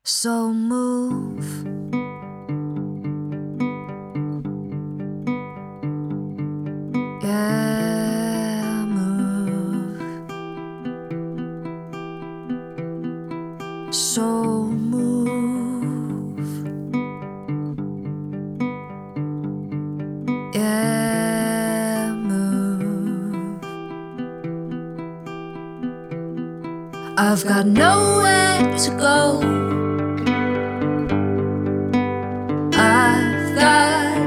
So move, yeah, move. So move, yeah, move. I've got nowhere to go. I've got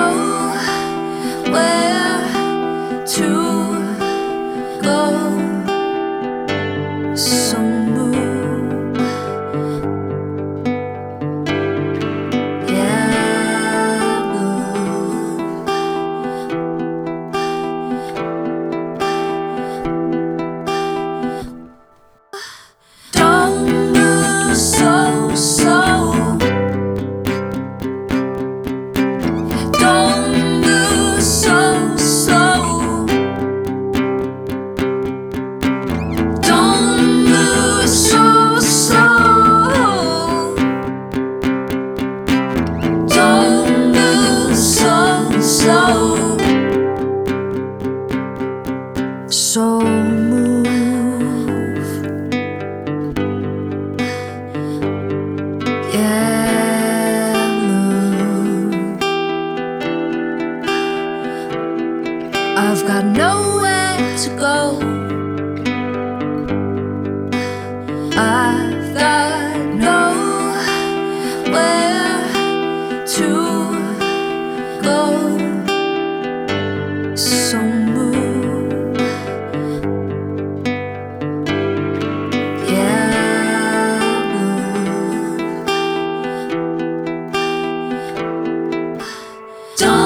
nowhere to go. So move, yeah, move. Don't move so slow. Don't move so slow. Don't move so slow. Don't move so slow. So move, yeah, move. I've got nowhere to go. I've got nowhere to go. So move, yeah, move. Don't